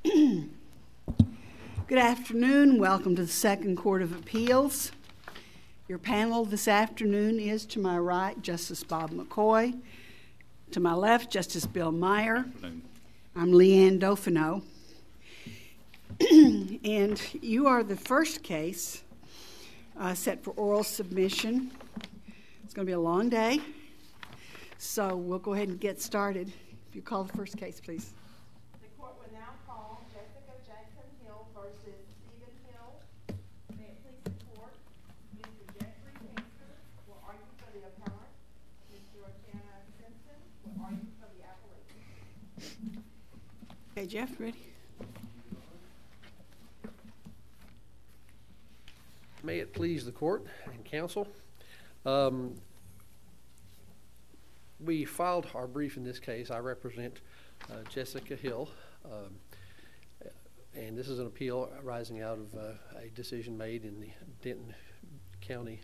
Good afternoon. Welcome to the Second Court of Appeals. Your panel this afternoon is, to my right, Justice Bob McCoy. To my left, Justice Bill Meyer. I'm Leanne Dauphineau. And you are the first case set for oral submission. It's going to be a long day, so we'll go ahead and get started. If you call the first case, please. The court will now call Jessica Jackson Hill versus Stephen Hill. May it please the court, Mr. Jeffrey Pinker will argue for the appellant. Mr. O'Shanna Simpson will argue for the appellate. Okay, Jeff, ready? May it please the court and counsel. We filed our brief in this case. I represent Jessica Hill, and this is an appeal arising out of a decision made in the Denton County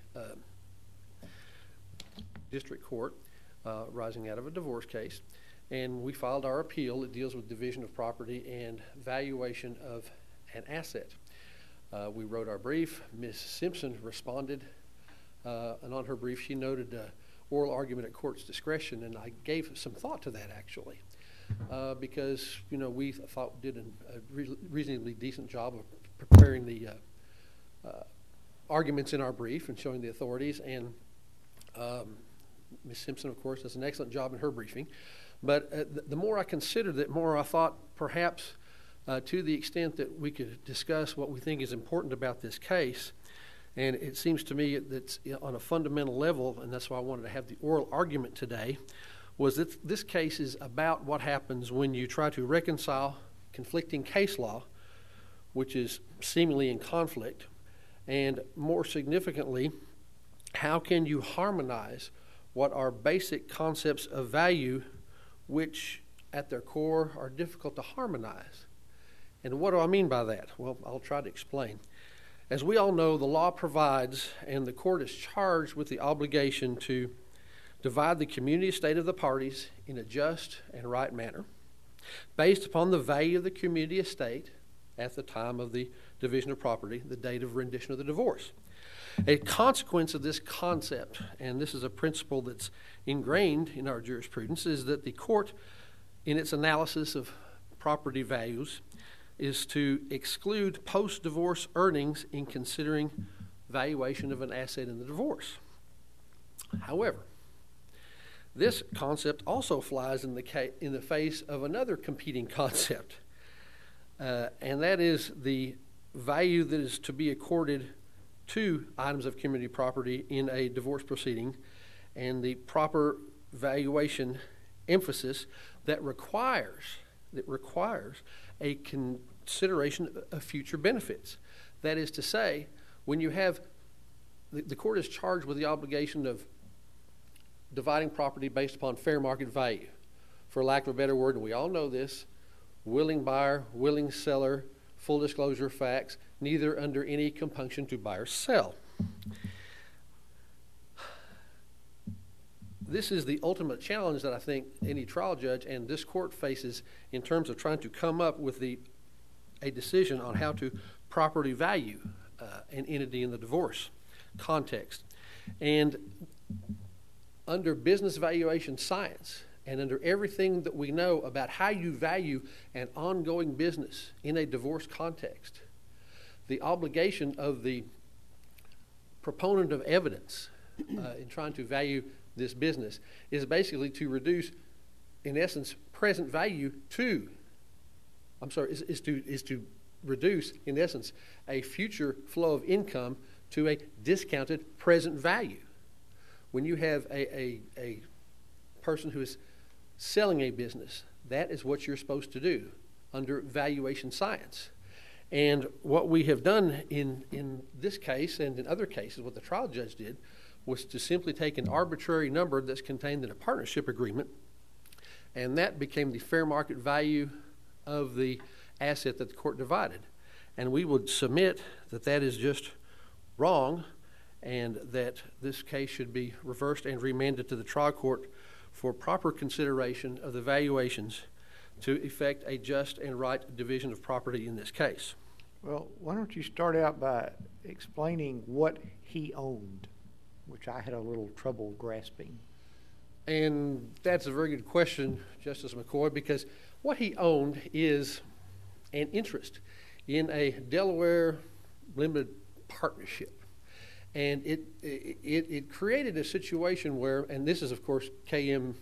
District Court arising out of a divorce case. And we filed our appeal. It deals with division of property and valuation of an asset. We wrote our brief. Ms. Simpson responded, and on her brief she noted oral argument at court's discretion, and I gave some thought to that actually, because we thought we did a reasonably decent job of preparing the arguments in our brief and showing the authorities, and Ms. Simpson, of course, does an excellent job in her briefing. But the more I considered it, more I thought perhaps to the extent that we could discuss what we think is important about this case, and it seems to me that on a fundamental level, and that's why I wanted to have the oral argument today, was that this case is about what happens when you try to reconcile conflicting case law, which is seemingly in conflict, and more significantly, how can you harmonize what are basic concepts of value, which at their core are difficult to harmonize. And what do I mean by that? Well, I'll try to explain. As we all know, the law provides, and the court is charged with the obligation to divide the community estate of the parties in a just and right manner, based upon the value of the community estate at the time of the division of property, the date of rendition of the divorce. A consequence of this concept, and this is a principle that's ingrained in our jurisprudence, is that the court, in its analysis of property values, is to exclude post-divorce earnings in considering valuation of an asset in the divorce. However, this concept also flies in the face of another competing concept, and that is the value that is to be accorded to items of community property in a divorce proceeding, and the proper valuation emphasis that requires a consideration of future benefits. That is to say, when you have, the court is charged with the obligation of dividing property based upon fair market value. For lack of a better word, and we all know this, willing buyer, willing seller, full disclosure of facts, neither under any compunction to buy or sell. This is the ultimate challenge that I think any trial judge and this court faces in terms of trying to come up with a decision on how to properly value an entity in the divorce context. And under business valuation science, and under everything that we know about how you value an ongoing business in a divorce context, the obligation of the proponent of evidence in trying to value this business is basically to reduce, in essence, present value to, is to reduce, in essence, a future flow of income to a discounted present value. When you have a person who is selling a business, that is what you're supposed to do under valuation science. And what we have done in this case and in other cases, what the trial judge did, was to simply take an arbitrary number that's contained in a partnership agreement, and that became the fair market value of the asset that the court divided. And we would submit that that is just wrong, and that this case should be reversed and remanded to the trial court for proper consideration of the valuations to effect a just and right division of property in this case. Well, why don't you start out by explaining what he owned, which I had a little trouble grasping. And that's a very good question, Justice McCoy, because what he owned is an interest in a Delaware limited partnership. And it created a situation where, and this is, of course, KPMG,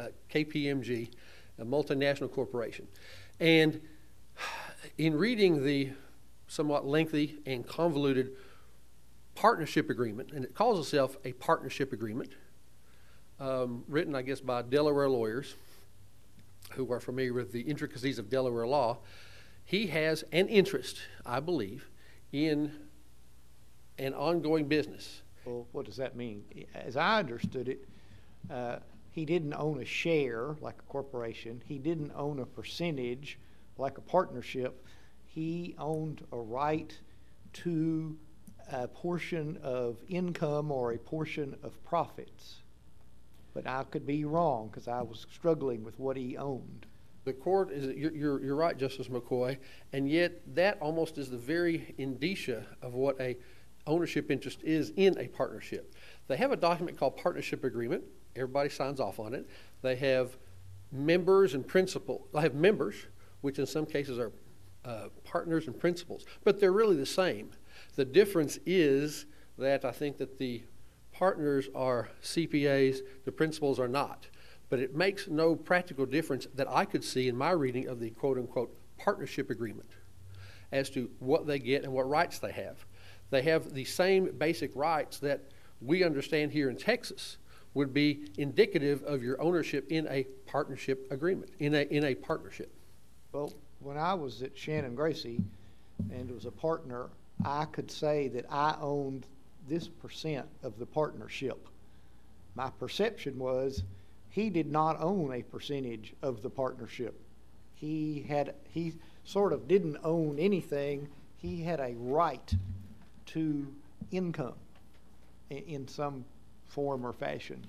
a multinational corporation. And in reading the somewhat lengthy and convoluted partnership agreement, and it calls itself a partnership agreement, written, I guess, by Delaware lawyers who are familiar with the intricacies of Delaware law, he has an interest, I believe, in an ongoing business. Well, what does that mean? As I understood it, he didn't own a share like a corporation. He didn't own a percentage like a partnership. He owned a right to a portion of income or a portion of profits. But I could be wrong because I was struggling with what he owned. The court is, you're right, Justice McCoy, and yet that almost is the very indicia of what a ownership interest is in a partnership. They have a document called partnership agreement. Everybody signs off on it. They have members and principal. They have members, which in some cases are partners and principals, but they're really the same. The difference is that I think that the partners are CPAs, the principals are not. But it makes no practical difference that I could see in my reading of the quote-unquote partnership agreement as to what they get and what rights they have. They have the same basic rights that we understand here in Texas would be indicative of your ownership in a partnership agreement, in a partnership. Well, when I was at Shannon Gracie and was a partner, I could say that I owned this percent of the partnership. My perception was he did not own a percentage of the partnership. He sort of didn't own anything. He had a right to income in some form or fashion.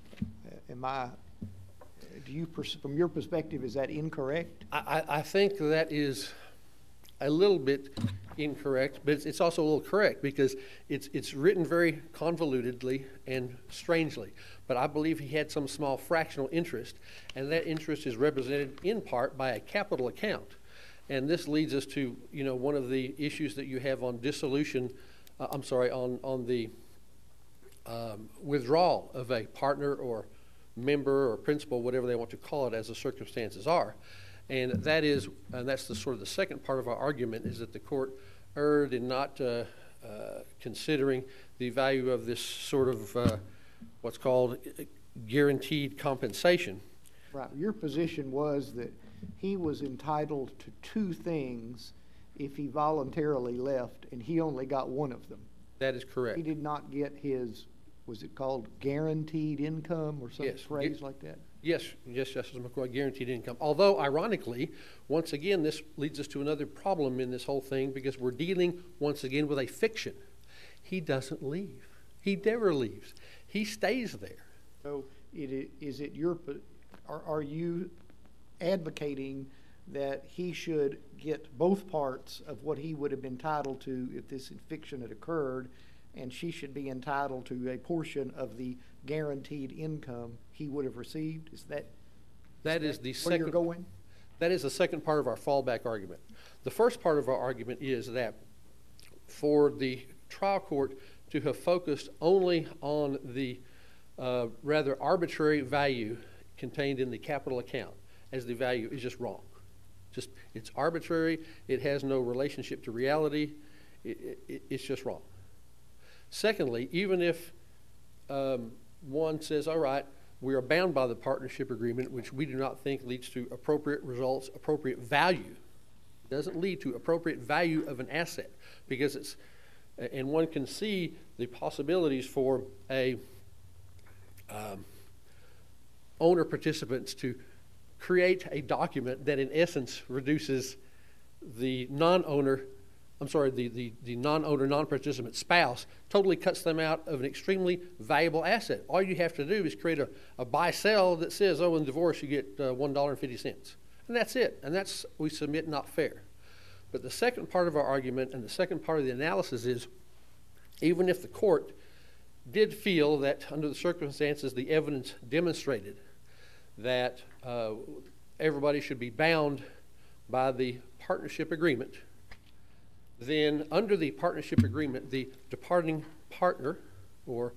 From your perspective, is that incorrect? I think that is a little bit incorrect, but it's also a little correct because it's written very convolutedly and strangely. But I believe he had some small fractional interest, and that interest is represented in part by a capital account. And this leads us to, one of the issues that you have on dissolution, on the withdrawal of a partner or member or principal, whatever they want to call it as the circumstances are. And that's the sort of the second part of our argument, is that the court erred in not considering the value of this sort of what's called guaranteed compensation. Right. Your position was that he was entitled to two things if he voluntarily left, and he only got one of them. That is correct. He did not get his, was it called guaranteed income or some phrase like that? Yes, Justice McCoy, guaranteed income. Although, ironically, once again, this leads us to another problem in this whole thing because we're dealing, once again, with a fiction. He doesn't leave. He never leaves. He stays there. So are you advocating that he should get both parts of what he would have been entitled to if this fiction had occurred, and she should be entitled to a portion of the guaranteed income he would have received? Is that where you're going? That is the second part of our fallback argument. The first part of our argument is that for the trial court to have focused only on the rather arbitrary value contained in the capital account as the value is just wrong. It's arbitrary. It has no relationship to reality. It's just wrong. Secondly, even if one says, all right, we are bound by the partnership agreement, which we do not think leads to appropriate results, appropriate value. It doesn't lead to appropriate value of an asset because and one can see the possibilities for a owner participants to create a document that in essence reduces the non-owner, the non-owner, non-participant spouse, totally cuts them out of an extremely valuable asset. All you have to do is create a buy-sell that says, in divorce you get $1.50. And that's it. And that's, we submit, not fair. But the second part of our argument and the second part of the analysis is, even if the court did feel that under the circumstances the evidence demonstrated that everybody should be bound by the partnership agreement, then under the partnership agreement, the departing partner or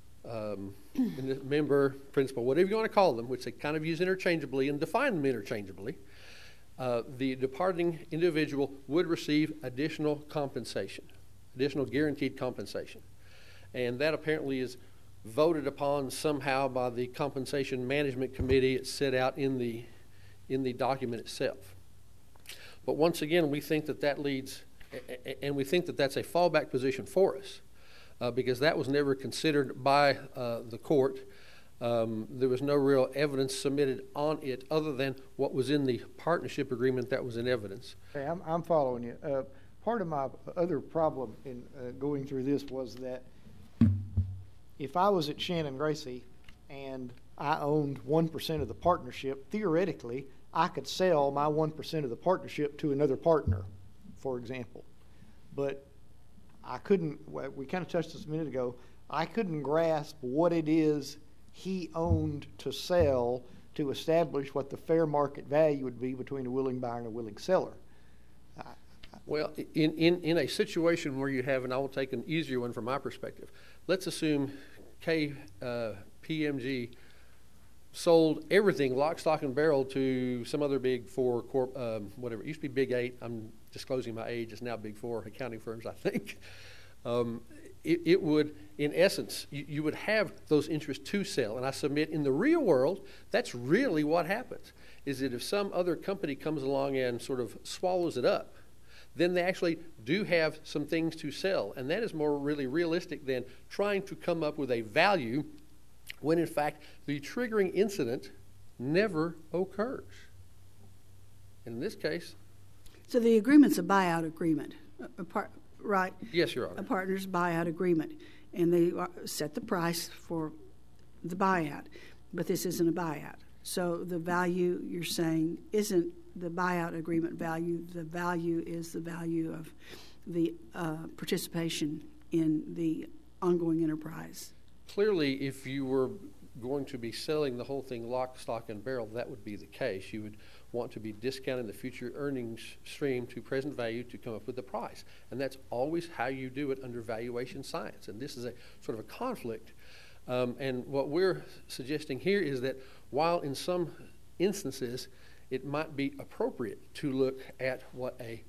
member, principal, whatever you want to call them, which they kind of use interchangeably and define them interchangeably, the departing individual would receive additional compensation, additional guaranteed compensation. And that apparently is voted upon somehow by the Compensation Management Committee. It's set out in the document itself. But once again, we think that that leads, and we think that that's a fallback position for us because that was never considered by the court. There was no real evidence submitted on it other than what was in the partnership agreement that was in evidence. Okay, I'm following you. Part of my other problem in going through this was that if I was at Shannon Gracie and I owned 1% of the partnership, theoretically, I could sell my 1% of the partnership to another partner, for example. But I couldn't, we kind of touched this a minute ago, I couldn't grasp what it is he owned to sell to establish what the fair market value would be between a willing buyer and a willing seller. Well, in a situation where you have, and I will take an easier one from my perspective, let's assume KPMG sold everything, lock, stock, and barrel, to some other Big Four, whatever. It used to be Big Eight. I'm disclosing my age. It's now Big Four accounting firms, I think. It would, in essence, you would have those interests to sell. And I submit in the real world, that's really what happens, is that if some other company comes along and sort of swallows it up, then they actually do have some things to sell. And that is more really realistic than trying to come up with a value when, in fact, the triggering incident never occurs. In this case. So the agreement's a buyout agreement, right? Yes, Your Honor. A partner's buyout agreement. And they set the price for the buyout. But this isn't a buyout. So the value you're saying isn't the buyout agreement value. The value is the value of the participation in the ongoing enterprise. Clearly, if you were going to be selling the whole thing lock, stock, and barrel, that would be the case. You would want to be discounting the future earnings stream to present value to come up with the price. And that's always how you do it under valuation science. And this is a sort of a conflict. And what we're suggesting here is that while in some instances it might be appropriate to look at what a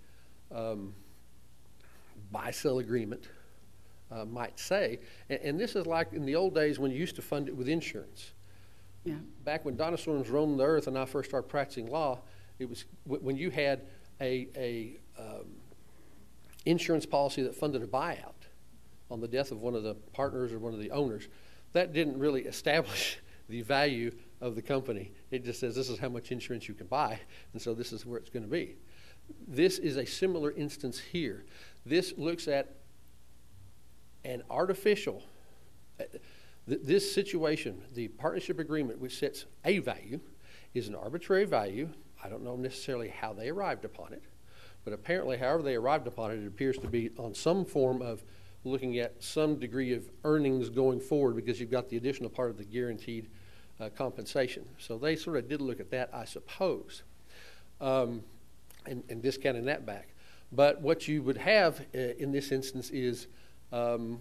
buy-sell agreement might say. And this is like in the old days when you used to fund it with insurance. Yeah. Back when dinosaurs roamed the earth and I first started practicing law, it was when you had a insurance policy that funded a buyout on the death of one of the partners or one of the owners, that didn't really establish the value of the company. It just says this is how much insurance you can buy, and so this is where it's going to be. This is a similar instance here. This looks at an artificial, this situation, the partnership agreement, which sets a value, is an arbitrary value. I don't know necessarily how they arrived upon it, but apparently however they arrived upon it, it appears to be on some form of looking at some degree of earnings going forward because you've got the additional part of the guaranteed compensation. So they sort of did look at that, I suppose, and discounting that back. But what you would have in this instance is, in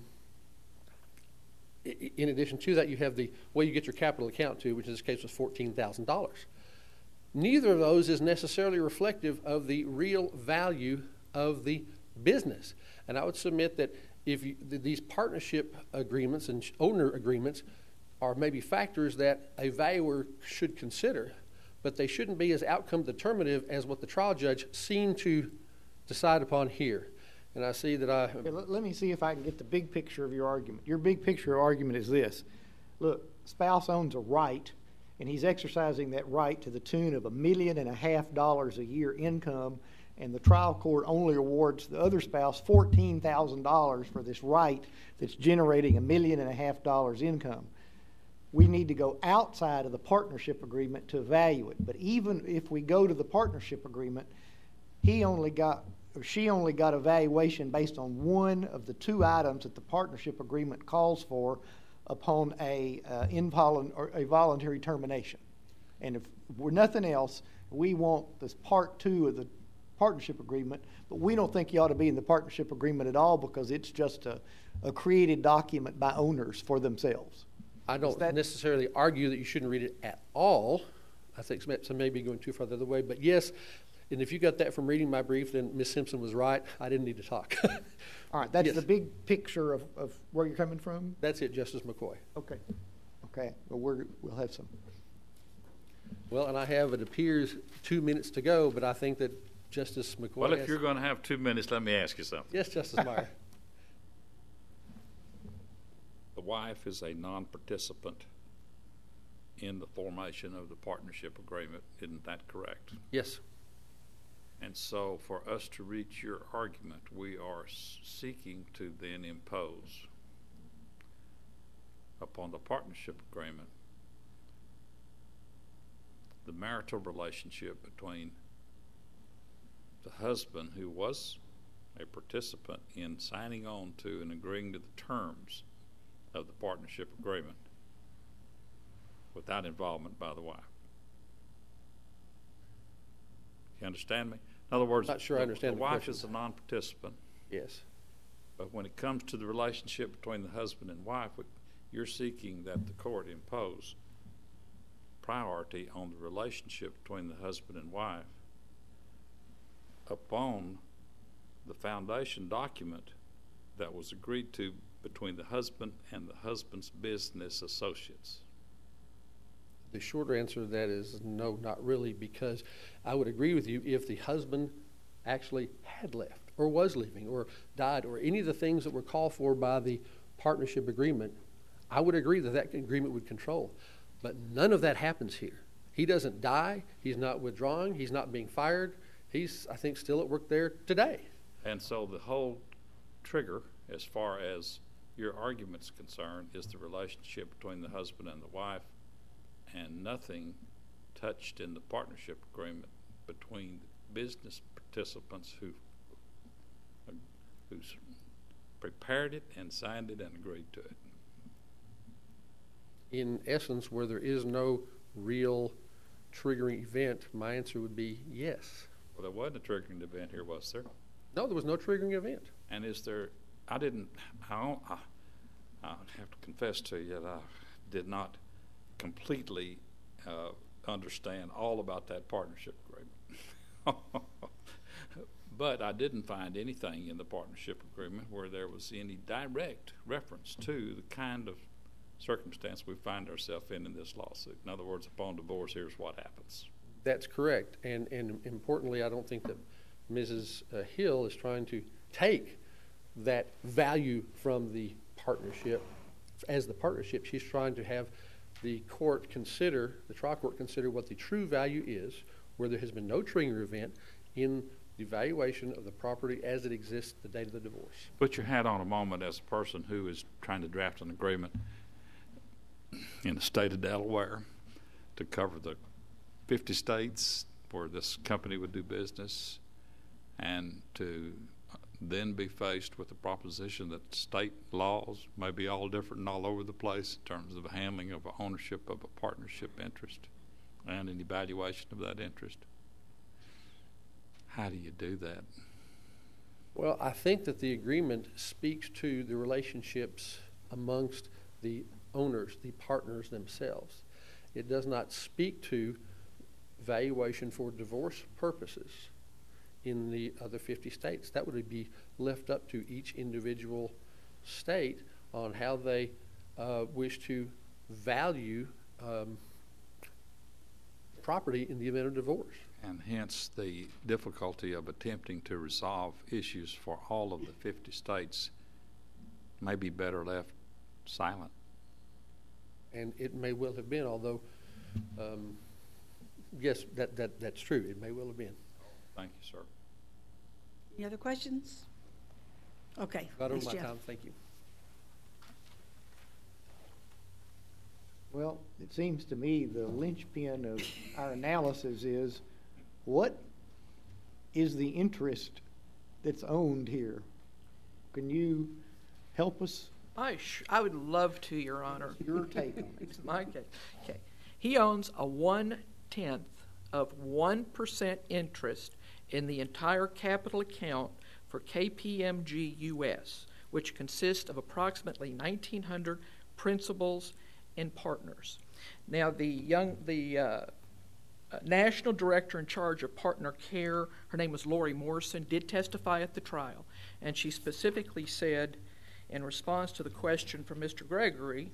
addition to that, you have the way you get your capital account to, which in this case was $14,000. Neither of those is necessarily reflective of the real value of the business. And I would submit that if these partnership agreements and owner agreements are maybe factors that a valuer should consider, but they shouldn't be as outcome determinative as what the trial judge seemed to decide upon here. And I see that Okay, let me see if I can get the big picture of your argument. Your big picture argument is this. Look, spouse owns a right, and he's exercising that right to the tune of $1.5 million a year income, and the trial court only awards the other spouse $14,000 for this right that's generating $1.5 million income. we need to go outside of the partnership agreement to evaluate. But even if we go to the partnership agreement, he only got, or she only got evaluation based on one of the two items that the partnership agreement calls for upon a voluntary termination. And if we're nothing else, we want this part two of the partnership agreement, but we don't think you ought to be in the partnership agreement at all because it's just a created document by owners for themselves. I don't necessarily argue that you shouldn't read it at all. I think some may be going too far the other way, but yes, and if you got that from reading my brief, then Ms. Simpson was right. I didn't need to talk. All right, that's Yes. the big picture of where you're coming from? That's it, Justice McCoy. Okay. Okay, well, we'll have some. Well, and I have, it appears, 2 minutes to go, but I think that Justice McCoy Well, if has- you're going to have 2 minutes, let me ask you something. Yes, Justice Meyer. The wife is a non-participant in the formation of the partnership agreement. Isn't that correct? Yes. And so for us to reach your argument, we are seeking to then impose upon the partnership agreement the marital relationship between the husband, who was a participant in signing on to and agreeing to the terms of the partnership agreement, without involvement by the wife. You understand me? In other words, Not sure I understand the the wife question. is a non-participant, Yes. but when it comes to the relationship between the husband and wife, you're seeking that the court impose priority on the relationship between the husband and wife upon the foundation document that was agreed to between the husband and the husband's business associates. The shorter answer to that is no, not really, because I would agree with you if the husband actually had left or was leaving or died or any of the things that were called for by the partnership agreement, I would agree that that agreement would control. But none of that happens here. He doesn't die. He's not withdrawing. He's not being fired. He's, I think, still at work there today. And so the whole trigger, as far as your argument's concerned, is the relationship between the husband and the wife, and nothing touched in the partnership agreement between business participants who prepared it and signed it and agreed to it. In essence, where there is no real triggering event, my answer would be yes. Well, there wasn't a triggering event here, was there? No, there was no triggering event. And is there? I have to confess to you that I did not completely understand all about that partnership agreement. But I didn't find anything in the partnership agreement where there was any direct reference to the kind of circumstance we find ourselves in this lawsuit. In other words, upon divorce, here's what happens. That's correct. And importantly, I don't think that Mrs. Hill is trying to take that value from the partnership as the partnership. She's trying to have the court consider, the trial court consider what the true value is, where there has been no triggering event in the valuation of the property as it exists the date of the divorce. Put your hat on a moment as a person who is trying to draft an agreement in the state of Delaware to cover the 50 states where this company would do business, and to then be faced with the proposition that state laws may be all different and all over the place in terms of the handling of ownership of a partnership interest and an evaluation of that interest. How do you do that? Well, I think that the agreement speaks to the relationships amongst the owners, the partners themselves. It does not speak to valuation for divorce purposes in the other 50 states. That would be left up to each individual state on how they wish to value property in the event of divorce. And hence the difficulty of attempting to resolve issues for all of the 50 states may be better left silent. And it may well have been, although, yes, that's true. It may well have been. Thank you, sir. Any other questions? Okay. Got over Ms. my Jeff. time. Thank you. Well, it seems to me the linchpin of our analysis is, what is the interest that's owned here? Can you help us? I would love to, Your Honor. Your take on it. It's my case. Okay. He owns a 1/10 of 1% interest in the entire capital account for KPMG US, which consists of approximately 1,900 principals and partners. Now, the national director in charge of partner care, her name was Lori Morrison, did testify at the trial, and she specifically said, in response to the question from Mr. Gregory,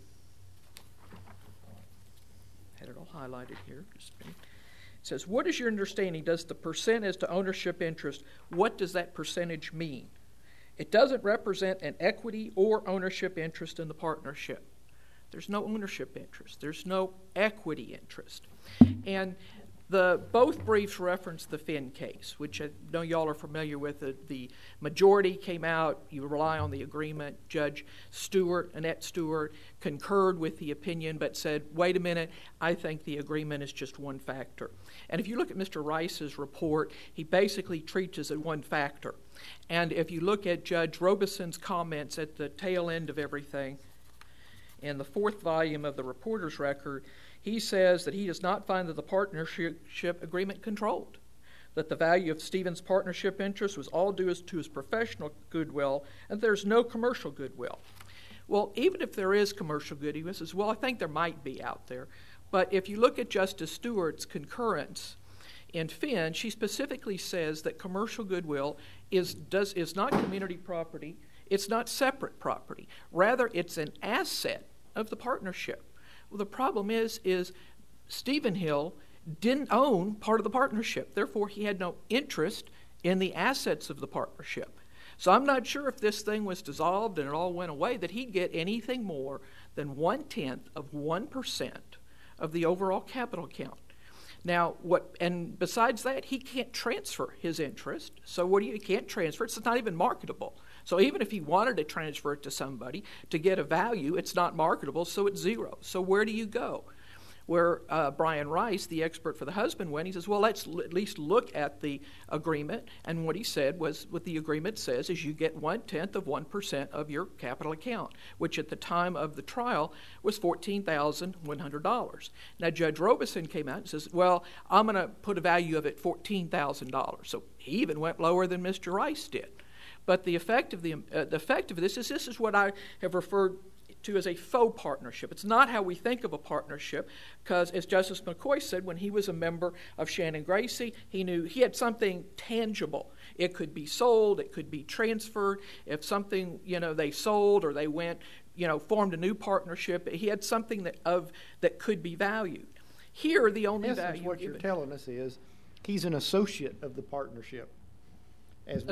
had it all highlighted here, just a minute. It says, what is your understanding? Does the percent as to ownership interest, what does that percentage mean? It doesn't represent an equity or ownership interest in the partnership. There's no ownership interest. There's no equity interest. And both briefs reference the Finn case, which I know y'all are familiar with. The majority came out. You rely on the agreement. Judge Stewart, Annette Stewart, concurred with the opinion but said, wait a minute, I think the agreement is just one factor. And if you look at Mr. Rice's report, he basically treats it as one factor. And if you look at Judge Robeson's comments at the tail end of everything, in the 4th volume of the reporter's record, he says that he does not find that the partnership agreement controlled, that the value of Stephen's partnership interest was all due to his professional goodwill, and there's no commercial goodwill. Well, even if there is commercial goodwill, he says, well, I think there might be out there. But if you look at Justice Stewart's concurrence in Finn, she specifically says that commercial goodwill is not community property, it's not separate property. Rather, it's an asset of the partnership. Well, the problem is Stephen Hill didn't own part of the partnership. Therefore, he had no interest in the assets of the partnership. So I'm not sure if this thing was dissolved and it all went away that he'd get anything more than 1/10 of 1% of the overall capital account. Now, and besides that, he can't transfer his interest. So he can't transfer it. It's not even marketable. So even if he wanted to transfer it to somebody to get a value, it's not marketable, so it's zero. So where do you go? Where Brian Rice, the expert for the husband, went, he says, well, let's at least look at the agreement. And what he said was, what the agreement says is you get 1/10 of 1% of your capital account, which at the time of the trial was $14,100. Now, Judge Robeson came out and says, well, I'm going to put a value of it $14,000. So he even went lower than Mr. Rice did. But the effect of this is what I have referred to as a faux partnership. It's not how we think of a partnership, because as Justice McCoy said, when he was a member of Shannon Gracie, he knew he had something tangible. It could be sold, it could be transferred. If something, they sold or they went, formed a new partnership, he had something that could be valued. Here, the only value. What you're telling us is he's an associate of the partnership. In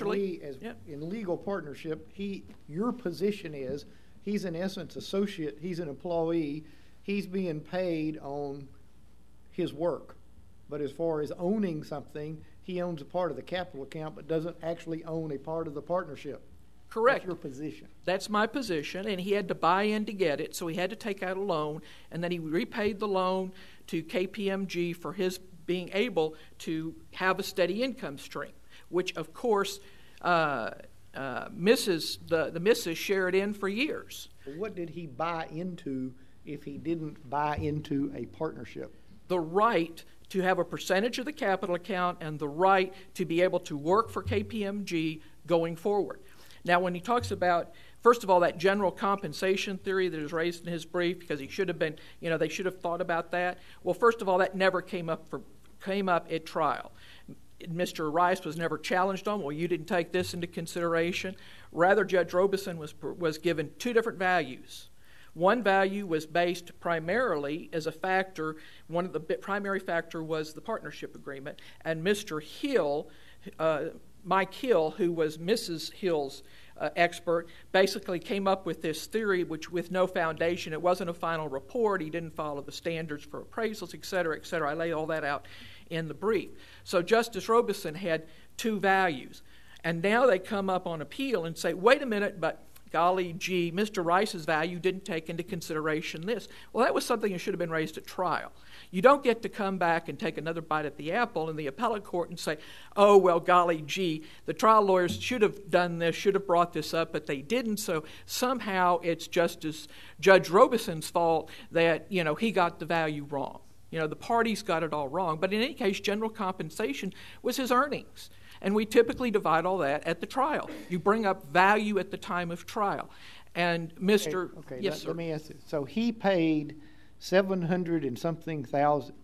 legal partnership, your position is he's in essence associate, he's an employee, he's being paid on his work. But as far as owning something, he owns a part of the capital account but doesn't actually own a part of the partnership. Correct. That's your position. That's my position, and he had to buy in to get it, so he had to take out a loan, and then he repaid the loan to KPMG for his being able to have a steady income stream, which, of course, the missus shared in for years. What did he buy into if he didn't buy into a partnership? The right to have a percentage of the capital account and the right to be able to work for KPMG going forward. Now, when he talks about, first of all, that general compensation theory that is raised in his brief, because he should have been, they should have thought about that. Well, first of all, that never came up at trial. Mr. Rice was never challenged on, well, you didn't take this into consideration. Rather, Judge Robeson was given two different values. One value was based primarily as a factor. One of the primary factor was the partnership agreement. And Mr. Hill, Mike Hill, who was Mrs. Hill's expert, basically came up with this theory which with no foundation. It wasn't a final report. He didn't follow the standards for appraisals, et cetera, et cetera. I lay all that out in the brief. So Justice Robeson had two values. And now they come up on appeal and say, wait a minute, but golly gee, Mr. Rice's value didn't take into consideration this. Well, that was something that should have been raised at trial. You don't get to come back and take another bite at the apple in the appellate court and say, oh, well, golly gee, the trial lawyers should have done this, should have brought this up, but they didn't, so somehow it's Justice Judge Robeson's fault that, he got the value wrong. The parties got it all wrong. But in any case, general compensation was his earnings. And we typically divide all that at the trial. You bring up value at the time of trial. And Mr. Okay, yes, sir. Let me ask you. So he paid $700 and something thousand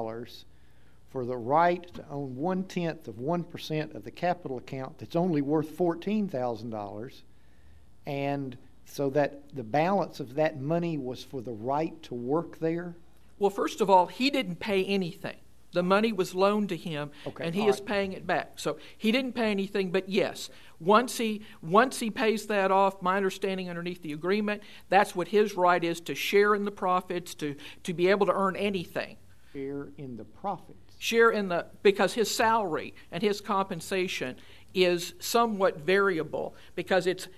for the right to own 0.1% of the capital account that's only worth $14,000, and so that the balance of that money was for the right to work there? Well, first of all, he didn't pay anything. The money was loaned to him, and he is paying it back. So he didn't pay anything, but yes, once he pays that off, my understanding underneath the agreement, that's what his right is, to share in the profits, to be able to earn anything. Share in the profits? Because his salary and his compensation is somewhat variable, because it's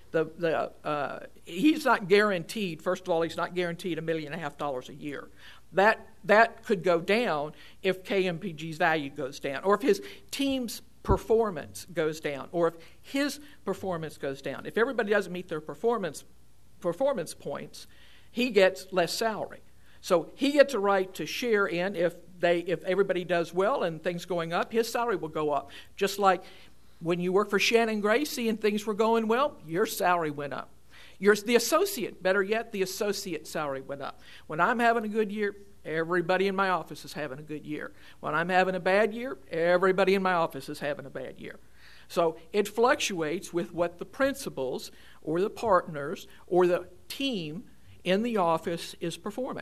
he's not guaranteed, first of all, he's not guaranteed $1.5 million a year. That could go down if KMPG's value goes down, or if his team's performance goes down, or if his performance goes down. If everybody doesn't meet their performance points, he gets less salary. So he gets a right to share in if everybody does well and things going up, his salary will go up. Just like when you work for Shannon Gracie and things were going well, your salary went up. You're the associate, better yet, the associate salary went up. When I'm having a good year, everybody in my office is having a good year. When I'm having a bad year, everybody in my office is having a bad year. So it fluctuates with what the principals or the partners or the team in the office is performing.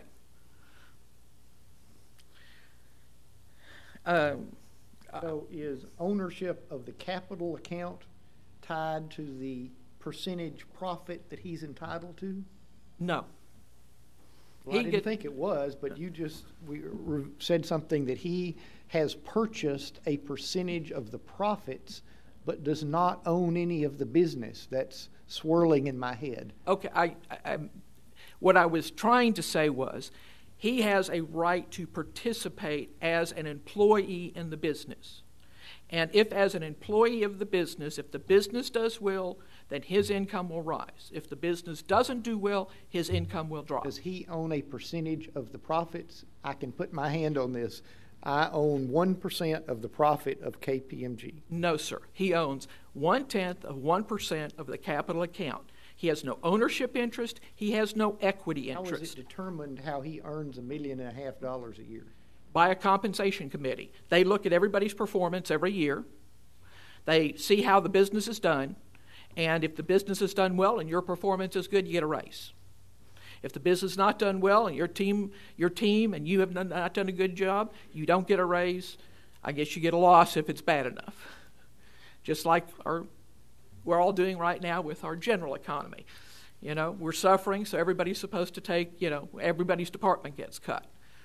So is ownership of the capital account tied to the percentage profit that he's entitled to? No. Well, I didn't think it was, but you just said something that he has purchased a percentage of the profits but does not own any of the business. That's swirling in my head. Okay, what I was trying to say was he has a right to participate as an employee in the business. And if as an employee of the business, if the business does well, then his income will rise. If the business doesn't do well, his income will drop. Does he own a percentage of the profits? I can put my hand on this. I own 1% of the profit of KPMG. No, sir. He owns 0.1% of the capital account. He has no ownership interest. He has no equity interest. How is it determined how he earns $1.5 million a year? By a compensation committee. They look at everybody's performance every year. They see how the business is done. And if the business is done well and your performance is good, you get a raise. If the business is not done well and your team and you have not done a good job, you don't get a raise. I guess you get a loss if it's bad enough. Just like we're all doing right now with our general economy. We're suffering, so everybody's supposed to take, everybody's department gets cut.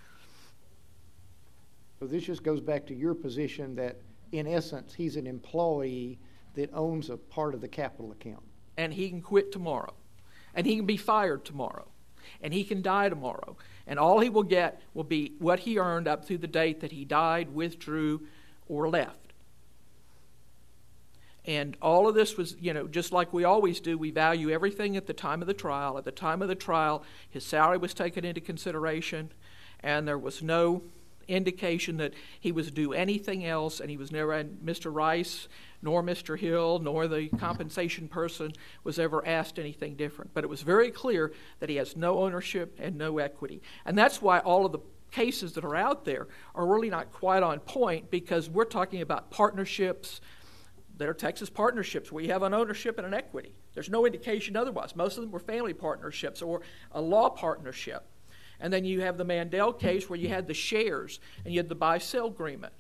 So this just goes back to your position that, in essence, he's an employee that owns a part of the capital account. And he can quit tomorrow. And he can be fired tomorrow. And he can die tomorrow. And all he will get will be what he earned up through the date that he died, withdrew, or left. And all of this was, just like we always do, we value everything at the time of the trial. At the time of the trial, his salary was taken into consideration, and there was no indication that he was due anything else, and he was never, and Mr. Rice, nor Mr. Hill, nor the compensation person was ever asked anything different. But it was very clear that he has no ownership and no equity. And that's why all of the cases that are out there are really not quite on point, because we're talking about partnerships that are Texas partnerships where you have an ownership and an equity. There's no indication otherwise. Most of them were family partnerships or a law partnership. And then you have the Mandel case where you had the shares and you had the buy-sell agreement.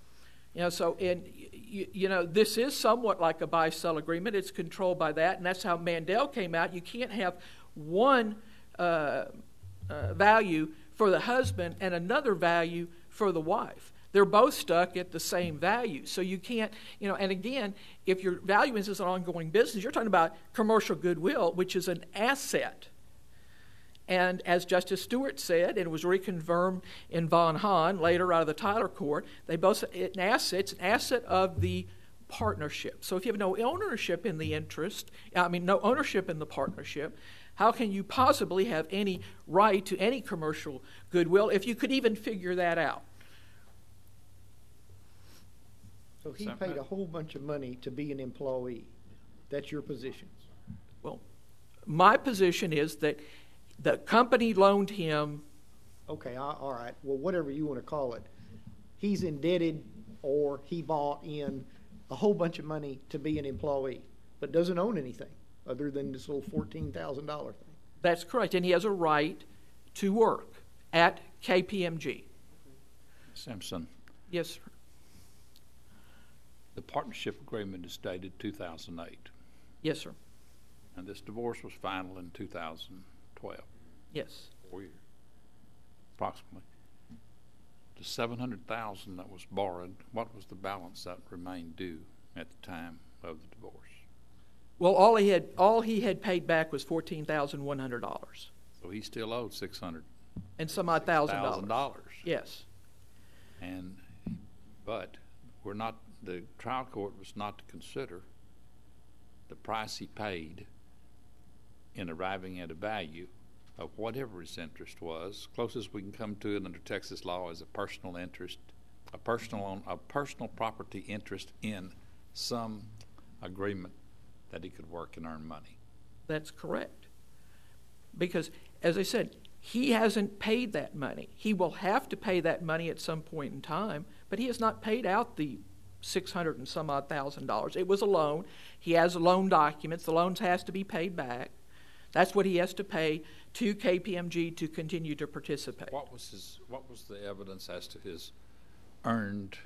This is somewhat like a buy-sell agreement. It's controlled by that, and that's how Mandel came out. You can't have one value for the husband and another value for the wife. They're both stuck at the same value. So you can't, and again, if your value is an ongoing business, you're talking about commercial goodwill, which is an asset. And as Justice Stewart said, and it was reconfirmed in Von Hahn, later out of the Tyler Court, they both said it's an asset of the partnership. So if you have no ownership in the no ownership in the partnership, how can you possibly have any right to any commercial goodwill if you could even figure that out? So he paid a whole bunch of money to be an employee. That's your position? Well, my position is that the company loaned him. Okay, all right. Well, whatever you want to call it. He's indebted, or he bought in a whole bunch of money to be an employee, but doesn't own anything other than this little $14,000 thing. That's correct, and he has a right to work at KPMG. Simpson. Yes, sir. The partnership agreement is dated 2008, Yes, sir. and this divorce was final in 2012, Yes. 4 years, approximately. The $700,000 that was borrowed, what was the balance that remained due at the time of the divorce? Well, all he had paid back was $14,100 So he still owed $600,000. and some odd $1,000. Yes. But the trial court was not to consider the price he paid in arriving at a value of whatever his interest was. Closest we can come to it under Texas law is a personal interest, a personal property interest in some agreement that he could work and earn money. That's correct. Because, as I said, he hasn't paid that money. He will have to pay that money at some point in time, but he has not paid out the $600 and some odd $1,000. It was a loan. He has loan documents. The loans has to be paid back. That's what he has to pay to KPMG to continue to participate. What was the evidence as to his earnings,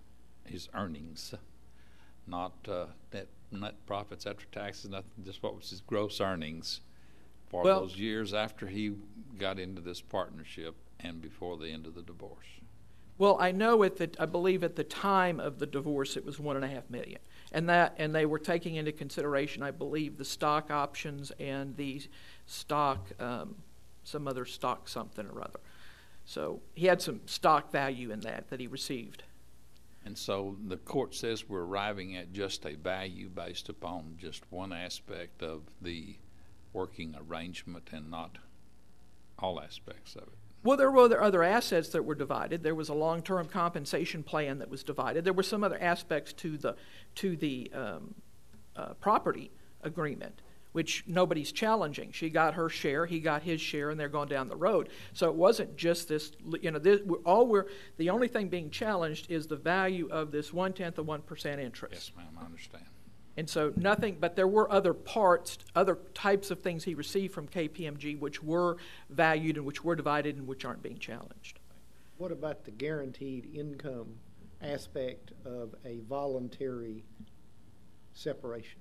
not net profits after taxes, nothing, just what was his gross earnings for those years after he got into this partnership and before the end of the divorce? Well, I know I believe at the time of the divorce it was $1.5 million, and they were taking into consideration, I believe, the stock options and the stock, some other stock something or other. So he had some stock value in that he received. And so the court says we're arriving at just a value based upon just one aspect of the working arrangement and not all aspects of it. Well, there were other assets that were divided. There was a long-term compensation plan that was divided. There were some other aspects to the property agreement, which nobody's challenging. She got her share, he got his share, and they're going down the road. So it wasn't just this. The only thing being challenged is the value of this 1/10 of 1% interest. Yes, ma'am, I understand. And so nothing, but there were other parts, other types of things he received from KPMG which were valued and which were divided and which aren't being challenged. What about the guaranteed income aspect of a voluntary separation?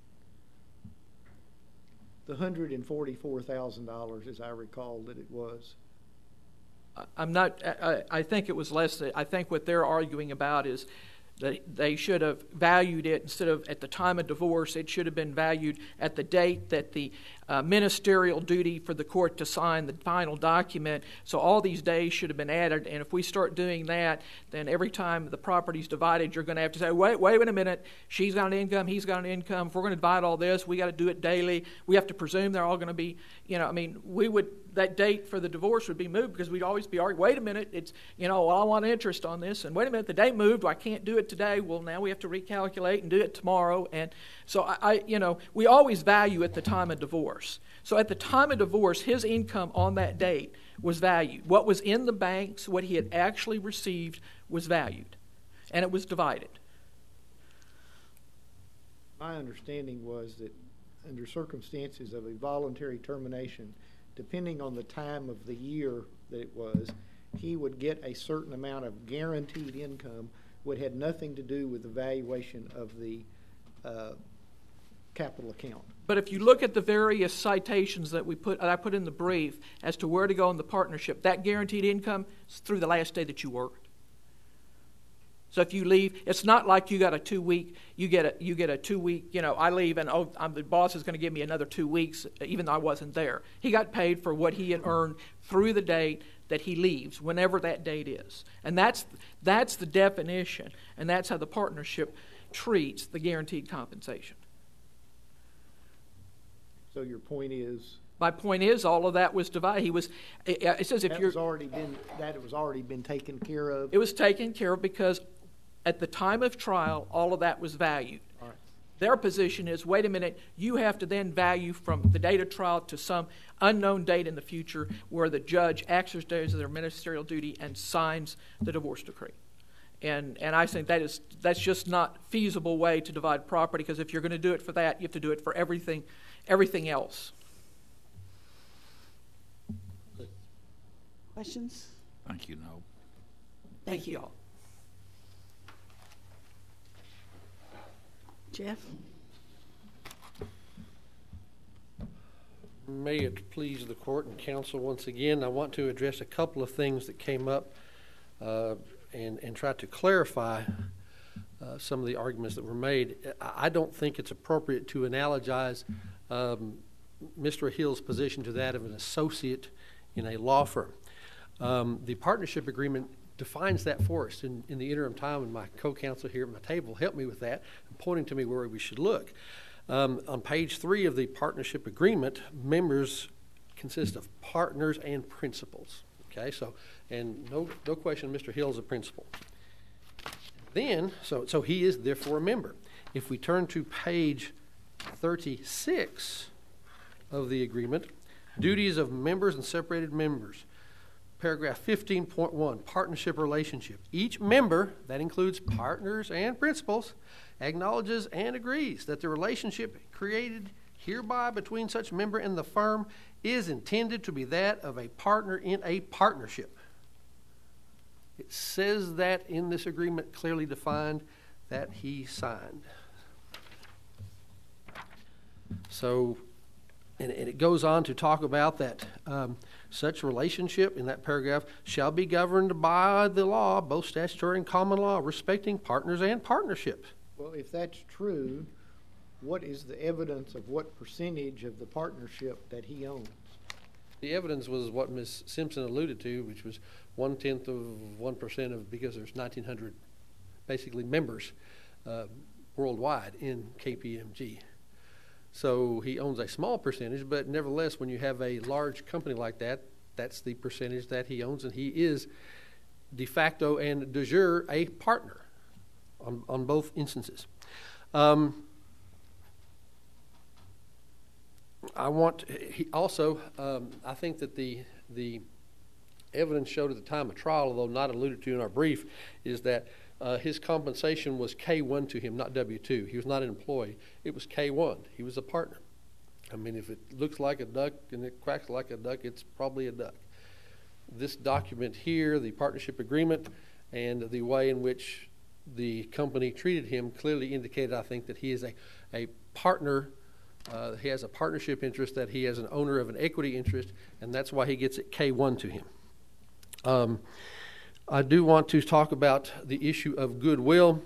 The $144,000, as I recall that it was. I'm not. I think it was less. I think what they're arguing about is that they should have valued it instead of at the time of divorce. It should have been valued at the date that the ministerial duty for the court to sign the final document. So all these days should have been added. And if we start doing that, then every time the property's divided, you're going to have to say, wait a minute. She's got an income. He's got an income. If we're going to divide all this, we got to do it daily. We have to presume they're all going to be. That date for the divorce would be moved because we'd always be arguing, wait a minute, it's, I want interest on this, and wait a minute, the date moved, I can't do it today, well, now we have to recalculate and do it tomorrow, and so we always value at the time of divorce. So at the time of divorce, his income on that date was valued. What was in the banks, what he had actually received was valued, and it was divided. My understanding was that under circumstances of a voluntary termination, depending on the time of the year that it was, he would get a certain amount of guaranteed income, which had nothing to do with the valuation of the capital account. But if you look at the various citations that I put in the brief as to where to go in the partnership, that guaranteed income is through the last day that you worked. So if you leave, it's not like you got a 2 week. You get a 2 week. I leave and the boss is going to give me another 2 weeks, even though I wasn't there. He got paid for what he had earned through the date that he leaves, whenever that date is, and that's the definition, and that's how the partnership treats the guaranteed compensation. So your point is? My point is, all of that was divided. It says if That you're. it was already been taken care of? It was taken care of because at the time of trial, all of that was valued. All right. Their position is, wait a minute, you have to then value from the date of trial to some unknown date in the future where the judge exercises their ministerial duty and signs the divorce decree. And I think that's just not a feasible way to divide property, because if you're going to do it for that, you have to do it for everything else. Questions? Thank you, no. Thank you all. Jeff? May it please the court and counsel once again, I want to address a couple of things that came up and try to clarify some of the arguments that were made. I don't think it's appropriate to analogize Mr. Hill's position to that of an associate in a law firm. The partnership agreement defines that for us. In the interim time, and my co-counsel here at my table helped me with that, pointing to me where we should look. On page 3 of the partnership agreement, members consist of partners and principals. Okay, and no question, Mr. Hill is a principal. Then, so he is therefore a member. If we turn to page 36 of the agreement, duties of members and separated members. Paragraph 15.1, partnership relationship. Each member, that includes partners and principals, acknowledges and agrees that the relationship created hereby between such member and the firm is intended to be that of a partner in a partnership. It says that in this agreement, clearly defined, that he signed. So, and it goes on to talk about that such relationship in that paragraph shall be governed by the law, both statutory and common law, respecting partners and partnerships. Well, if that's true, what is the evidence of what percentage of the partnership that he owns? The evidence was what Ms. Simpson alluded to, which was 1/10 of 1% of, because there's 1,900 basically members worldwide in KPMG. So he owns a small percentage, but nevertheless, when you have a large company like that, that's the percentage that he owns, and he is de facto and de jure a partner on both instances. I think that the evidence showed at the time of trial, although not alluded to in our brief, is that his compensation was K1 to him, not W2. He was not an employee. It was K1. He was a partner. I mean, if it looks like a duck and it quacks like a duck, it's probably a duck. This document here, the partnership agreement, and the way in which the company treated him clearly indicated, I think, that he is a partner. He has a partnership interest, that he has an owner of an equity interest, and that's why he gets it K1 to him. I do want to talk about the issue of goodwill.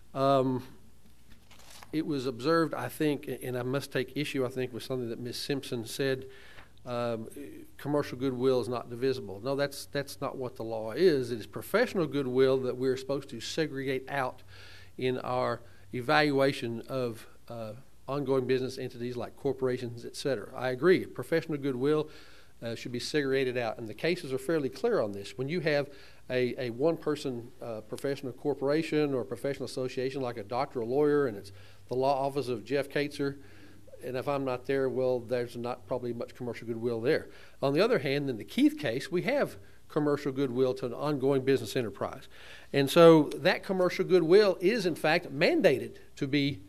It was observed, I think, and I must take issue, I think, with something that Ms. Simpson said, commercial goodwill is not divisible. No, that's not what the law is. It is professional goodwill that we're supposed to segregate out in our evaluation of ongoing business entities like corporations, et cetera. I agree. Professional goodwill should be segregated out, and the cases are fairly clear on this. When you have a one-person professional corporation or professional association like a doctor or lawyer, and it's the law office of Jeff Kaetzer, and if I'm not there, well, there's not probably much commercial goodwill there. On the other hand, in the Keith case, we have commercial goodwill to an ongoing business enterprise. And so that commercial goodwill is, in fact, mandated to be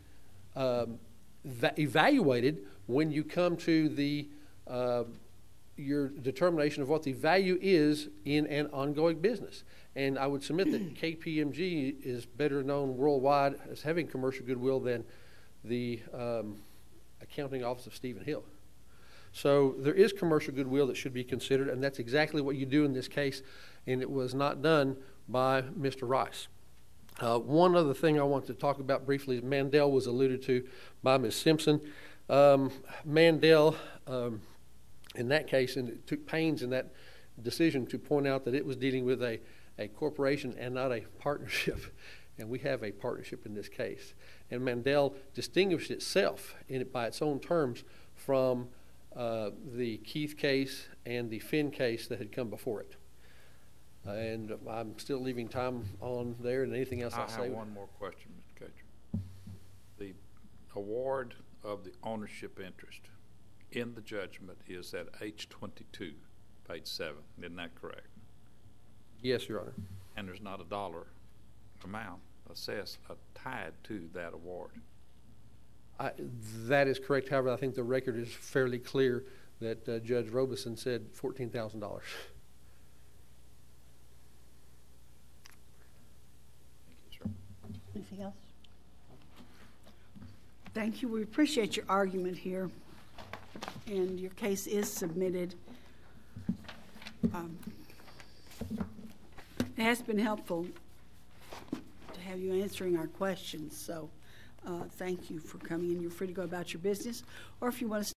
evaluated when you come to the your determination of what the value is in an ongoing business. And I would submit that KPMG is better known worldwide as having commercial goodwill than the accounting office of Stephen Hill. So there is commercial goodwill that should be considered, and that's exactly what you do in this case, and it was not done by Mr. Rice. One other thing I want to talk about briefly is Mandel was alluded to by Ms. Simpson. Mandel, in that case, and it took pains in that decision to point out that it was dealing with a corporation and not a partnership. And we have a partnership in this case. And Mandel distinguished itself by its own terms from the Keith case and the Finn case that had come before it. And I'm still leaving time on there, and anything else I'll say. I have one more question, Mr. Cater. The award of the ownership interest in the judgment is at H-22, page 7. Isn't that correct? Yes, Your Honor. And there's not a dollar amount assessed tied to that award. That is correct. However, I think the record is fairly clear that Judge Robeson said $14,000. Anything else? Thank you. We appreciate your argument here, and your case is submitted. It has been helpful to have you answering our questions, so thank you for coming in. You're free to go about your business, or if you want to